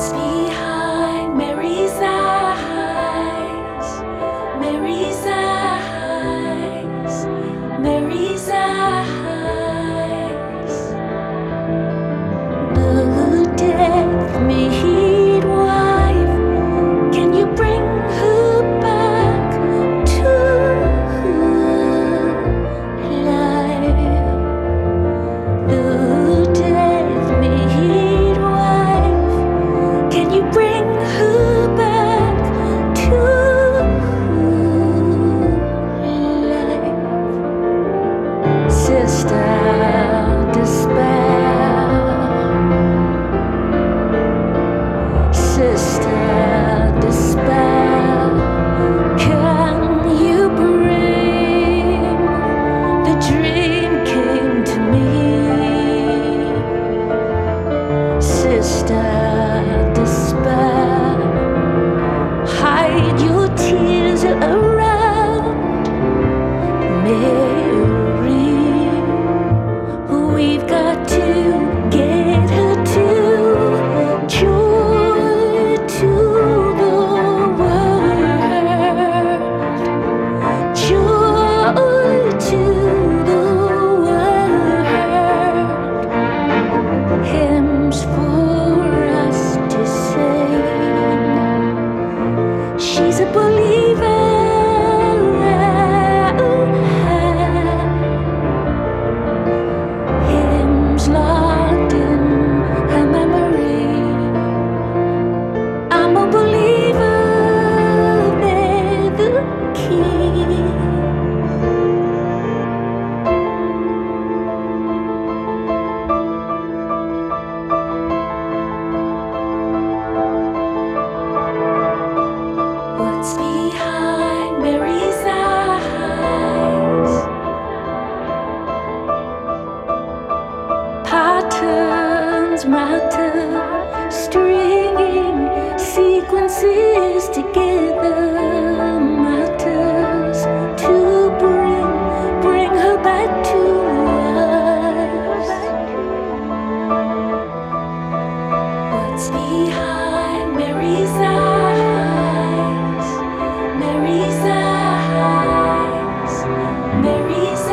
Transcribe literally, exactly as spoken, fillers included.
What's behind Mary's eyes? Mary's eyes, Mary's eyes. The death made wife, can you bring her back to life? The death made wife, can you bring her back to life? Sister Despair, Sister Despair, can you bring the dream came to me? Sister Despair, hide your tears around Mary. We've got to get her to joy to the world, joy to the world. Hymns for us to sing. She's a believer. Hymns locked in her memory. I'm a believer. They're the key. What's behind Mary's eyes? Patterns matter, stringing sequences together matters to bring, bring her back to us. What's behind Mary's eyes? Mary's eyes, Mary's